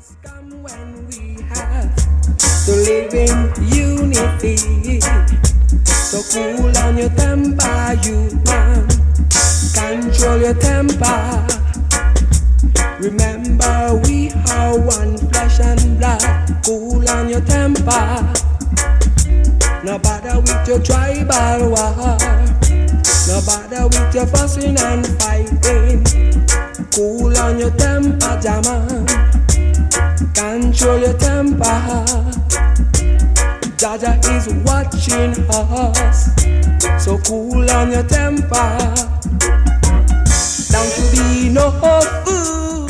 Come when we have to live in unity. So cool on your temper, you man. Control your temper. Remember we are one flesh and blood. Cool on your temper. No bother with your tribal war. No bother with your fussing and fighting. Cool on your temper, Jaman. Control your temper. Jaja is watching us. So cool on your temper. Down to be no fool.